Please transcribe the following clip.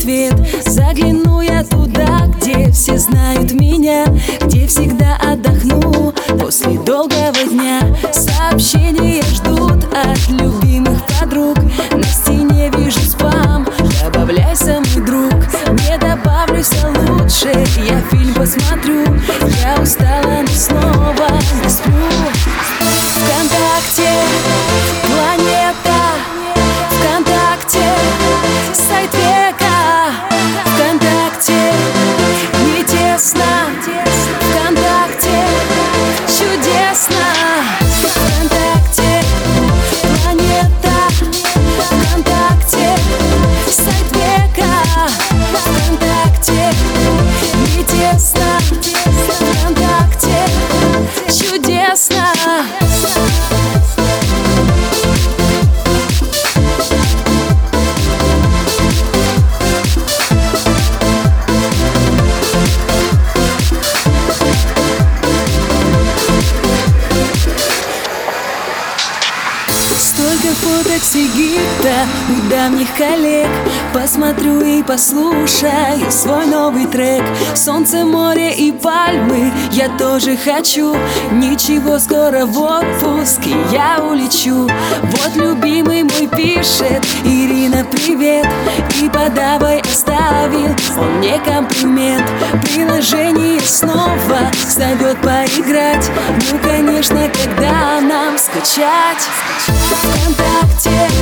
свет. Загляну я туда, где все знают меня, где всегда отдохну после долгого дня. Сообщения ждут от любимых подруг, на стене вижу спам, добавляйся, мой друг. Не добавлю, все лучше, я фильм посмотрю. Я устала, но снова не сплю. ВКонтакте планета, ВКонтакте сайт века, ВКонтакте не тесно, ВКонтакте чудесно. ВКонтакте планета, ВКонтакте сайт века, ВКонтакте не тесно, ВКонтакте чудесно. Столько фоток с Египта у давних коллег. Посмотрю и послушаю свой новый трек. Солнце, море и пальмы я тоже хочу. Ничего, скоро в отпуск и я улечу. Вот любимый мой пишет: Ирина, привет. И подавай оставил он мне комплимент. Приложение снова зовет поиграть. Ну, конечно, когда нам скачать? ВКонтакте